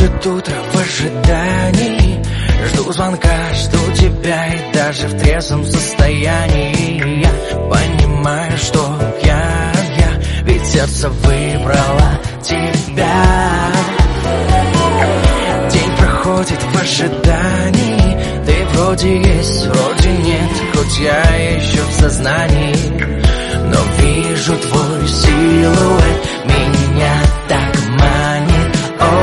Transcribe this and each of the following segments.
Приходит утро в ожидании, жду звонка, жду тебя, и даже в трезвом состоянии я понимаю, что я, ведь сердце выбрало тебя. День проходит в ожидании, ты вроде есть, вроде нет, хоть я еще в сознании, но вижу твой силуэт, меня так манит.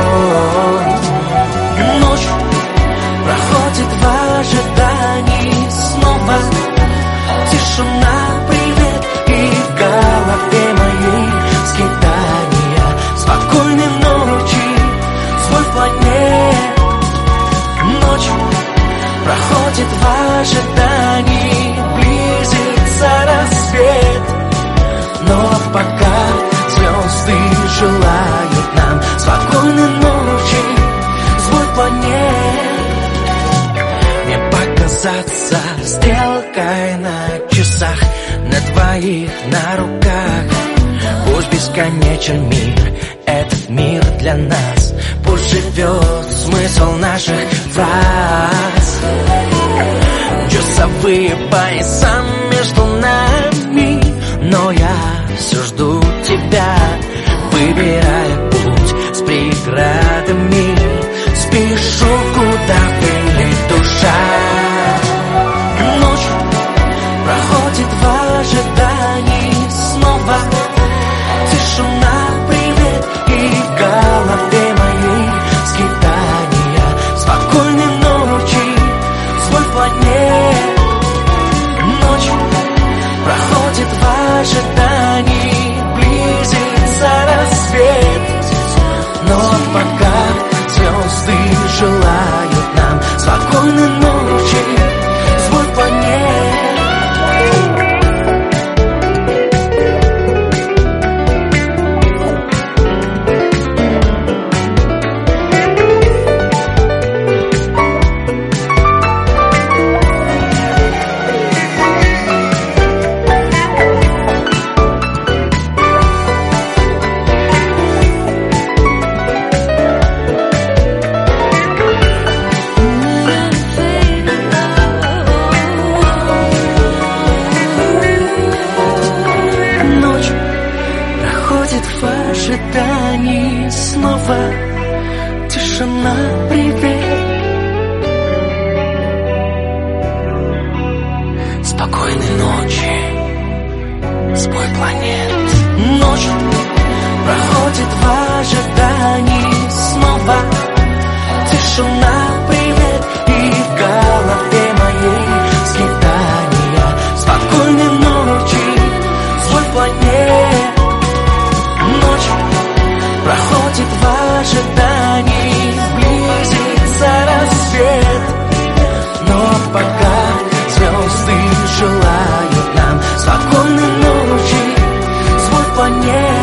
Ночь проходит в ожидании, снова тишина, привет, и в голове моей скитания. Спокойной ночи, звук планет. Ночь проходит в ожидании, близится рассвет, но пока звезды желают нам спокойной ночи, звук планет. Мне показаться стрелкой на часах, на двоих, на руках. Пусть бесконечен мир, этот мир для нас, пусть живет смысл наших фраз. Часовые пояса между нами, но я все жду тебя, выбирая путь с преградами. Спешу, куда вылет душа. Ночь проходит в ожидании, снова тишина, привет, и в голове моей скитания. Спокойной ночи, звук планет. Ночь проходит в ожидании, близится рассвет, но пока звезды желают нам спокойной ночи, звук планет. В ожидании, снова тишина, привет. Спокойной ночи, спой планет. Ночь проходит в ожидании, снова тишина, привет, и в голове моей скитания. Спокойной ночи, звук планет. Ночь проходит в ожидании, близится рассвет, но пока звезды желают нам спокойной ночи, звук планет.